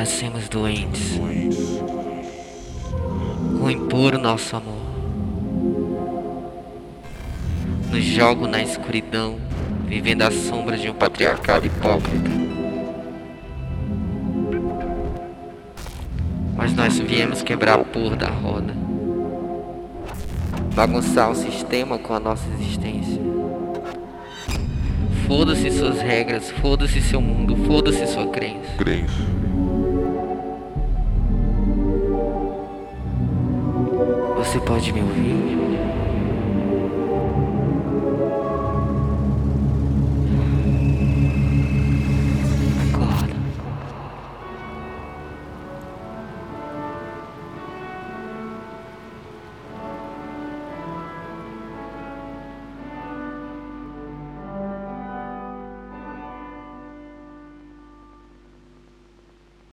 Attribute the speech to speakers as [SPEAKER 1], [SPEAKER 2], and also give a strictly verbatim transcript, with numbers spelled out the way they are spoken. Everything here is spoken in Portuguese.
[SPEAKER 1] nascemos doentes, com impuro nosso amor. Nos jogo na escuridão, vivendo à sombra de um patriarcado hipócrita. Mas nós viemos quebrar a porra da roda, bagunçar o sistema com a nossa existência. Foda-se suas regras, foda-se seu mundo, foda-se sua crença.
[SPEAKER 2] Crença.
[SPEAKER 1] Você pode me ouvir?